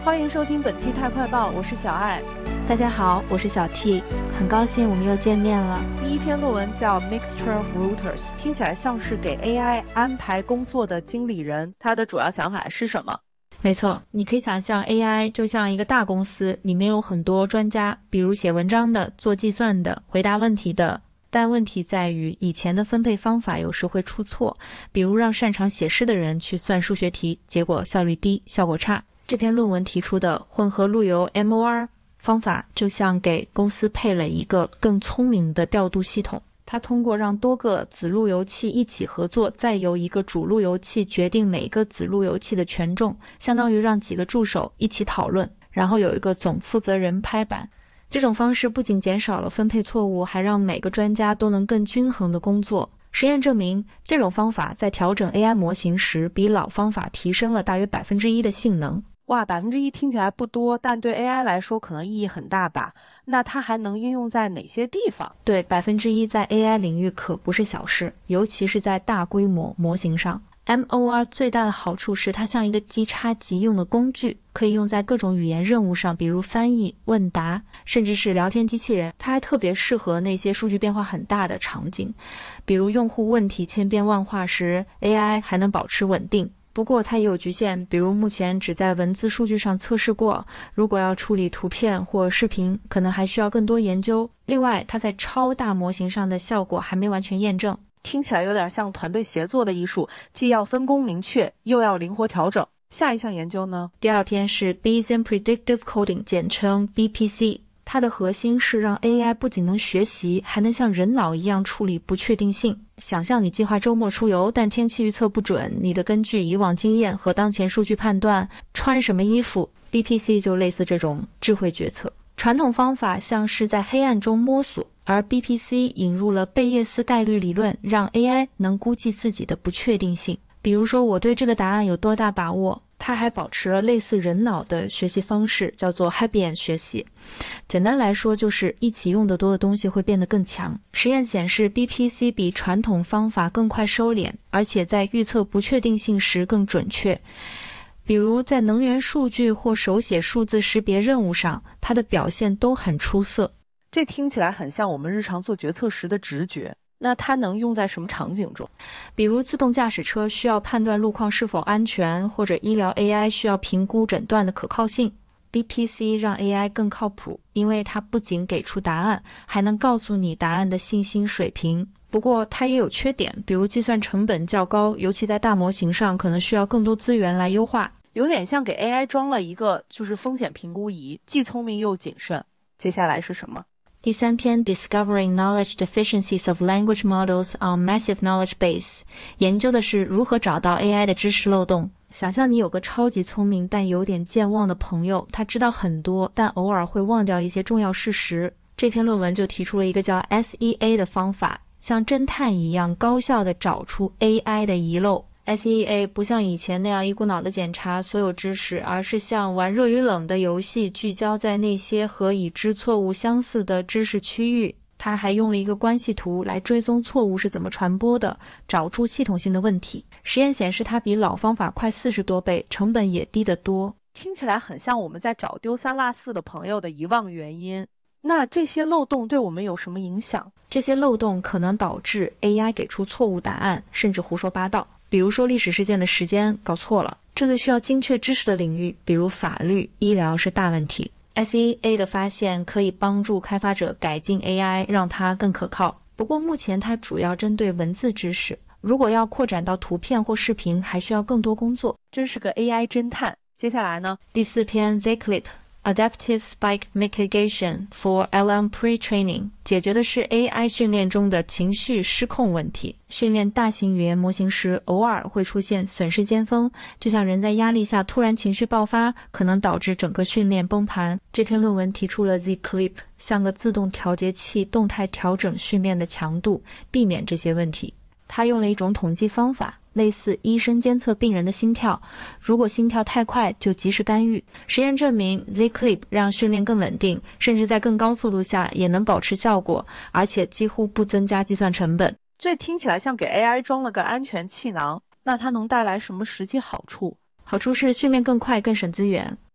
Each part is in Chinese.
欢迎收听本期太快报，我是小爱。 大家好，我是小 T， 很高兴我们又见面了。 第一篇论文叫 Mixture of Routers， 听起来像是给 AI 安排工作的经理人，它的主要想法是什么？ 没错，你可以想象 AI 就像一个大公司，里面有很多专家，比如写文章的、做计算的、回答问题的。但问题在于以前的分配方法有时会出错，比如让擅长写诗的人去算数学题，结果效率低，效果差。这篇论文提出的混合路由 MOR 方法就像给公司配了一个更聪明的调度系统，它通过让多个子路由器一起合作，再由一个主路由器决定每个子路由器的权重，相当于让几个助手一起讨论，然后有一个总负责人拍板。这种方式不仅减少了分配错误，还让每个专家都能更均衡的工作。实验证明，这种方法在调整 AI 模型时，比老方法提升了大约 1% 的性能。 哇，1%听起来不多，但对 AI 来说可能意义很大吧？那它还能应用在哪些地方？ 对，1%在 AI 领域可不是小事，尤其是在大规模模型上。MOR 最大的好处是它像一个即插即用的工具，可以用在各种语言任务上，比如翻译、问答，甚至是聊天机器人。它还特别适合那些数据变化很大的场景，比如用户问题千变万化时 AI 还能保持稳定。不过它也有局限，比如目前只在文字数据上测试过，如果要处理图片或视频，可能还需要更多研究。另外，它在超大模型上的效果还没完全验证。 听起来有点像团队协作的艺术，既要分工明确，又要灵活调整。下一项研究呢？ 第二篇是 Bayesian Predictive Coding， 简称 BPC。它的核心是让 AI 不仅能学习，还能像人脑一样处理不确定性。想象你计划周末出游，但天气预测不准，你的根据以往经验和当前数据判断穿什么衣服。BPC 就类似这种智慧决策。传统方法像是在黑暗中摸索，而 BPC 引入了贝叶斯概率理论，让 AI 能估计自己的不确定性。比如说我对这个答案有多大把握，它还保持了类似人脑的学习方式，叫做 Hebbian 学习。简单来说就是一起用得多的东西会变得更强。实验显示 BPC 比传统方法更快收敛，而且在预测不确定性时更准确。比如在能源数据或手写数字识别任务上，它的表现都很出色。 这听起来很像我们日常做决策时的直觉。那它能用在什么场景中？ 比如自动驾驶车需要判断路况是否安全，或者医疗 AI 需要评估诊断的可靠性。BPC 让 AI 更靠谱，因为它不仅给出答案，还能告诉你答案的信心水平。不过它也有缺点，比如计算成本较高，尤其在大模型上可能需要更多资源来优化。 有点像给 AI 装了一个风险评估仪，既聪明又谨慎。接下来是什么？ 第三篇 Discovering Knowledge Deficiencies of Language Models on Massive Knowledge Base 研究的是如何找到 AI 的知识漏洞。想象你有个超级聪明但有点健忘的朋友，他知道很多，但偶尔会忘掉一些重要事实。这篇论文就提出了一个叫 SEA 的方法，像侦探一样高效地找出 AI 的遗漏。SEA 不像以前那样一股脑的检查所有知识，而是像玩热与冷的游戏，聚焦在那些和已知错误相似的知识区域。它还用了一个关系图来追踪错误是怎么传播的，找出系统性的问题。实验显示它比老方法快40多倍，成本也低得多。 听起来很像我们在找丢三落四的朋友的遗忘原因。那这些漏洞对我们有什么影响？ 这些漏洞可能导致 AI 给出错误答案，甚至胡说八道。比如说历史事件的时间搞错了，这个需要精确知识的领域，比如法律、医疗是大问题。SEA 的发现可以帮助开发者改进 AI， 让它更可靠。不过目前它主要针对文字知识，如果要扩展到图片或视频，还需要更多工作。 真是个 AI 侦探。接下来呢？ 第四篇 Zclip。Adaptive Spike Mitigation for LM Pre-Training 解决的是 AI 训练中的情绪失控问题。训练大型语言模型时，偶尔会出现损失尖峰，就像人在压力下突然情绪爆发，可能导致整个训练崩盘。这篇论文提出了 Zclip 像个自动调节器，动态调整训练的强度，避免这些问题。他用了一种统计方法，类似医生监测病人的心跳，如果心跳太快就及时干预。实验证明 Zclip 让训练更稳定，甚至在更高速度下也能保持效果，而且几乎不增加计算成本。 这听起来像给 AI 装了个安全气囊，那它能带来什么实际好处？ 好处是训练更快更省资源。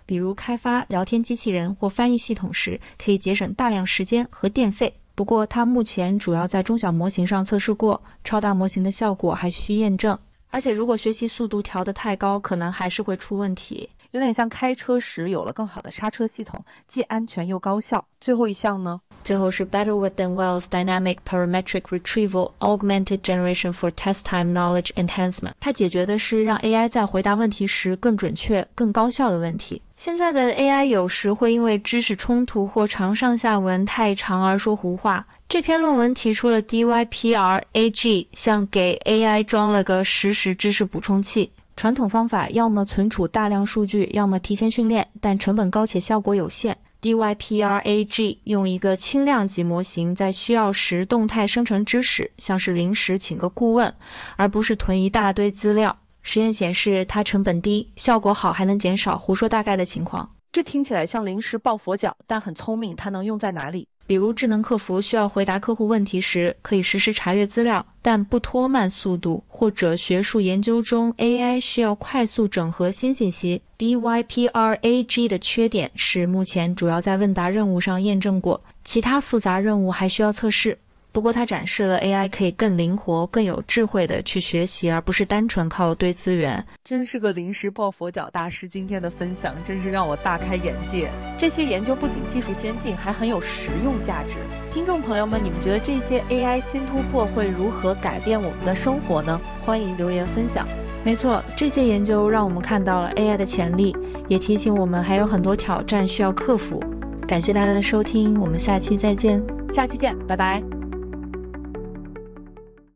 比如开发聊天机器人或翻译系统时，可以节省大量时间和电费。不过它目前主要在中小模型上测试过，超大模型的效果还需验证。而且如果学习速度调得太高，可能还是会出问题。 有点像开车时有了更好的刹车系统，既安全又高效。最后一项呢？ 最后是 Better Within Wells Dynamic Parametric Retrieval Augmented Generation for Test Time Knowledge Enhancement。它解决的是让 AI 在回答问题时更准确、更高效的问题。现在的 AI 有时会因为知识冲突或长上下文太长而说胡话。这篇论文提出了 DYPRAG， 像给 AI 装了个实时知识补充器。传统方法要么存储大量数据，要么提前训练，但成本高且效果有限。DYPRAG 用一个轻量级模型在需要时动态生成知识，像是临时请个顾问，而不是囤一大堆资料。实验显示它成本低，效果好，还能减少胡说大概的情况。 这听起来像临时抱佛脚，但很聪明，它能用在哪里？ 比如智能客服需要回答客户问题时，可以实时查阅资料，但不拖慢速度，或者学术研究中 AI 需要快速整合新信息。DYPRAG 的缺点是目前主要在问答任务上验证过，其他复杂任务还需要测试。不过它展示了 AI 可以更灵活、更有智慧地去学习，而不是单纯靠堆资源。 真是个临时抱佛脚大师，今天的分享真是让我大开眼界。这些研究不仅技术先进，还很有实用价值。听众朋友们，你们觉得这些 AI 新突破会如何改变我们的生活呢？欢迎留言分享。 没错，这些研究让我们看到了 AI 的潜力，也提醒我们还有很多挑战需要克服。感谢大家的收听，我们下期再见。 下期见，拜拜。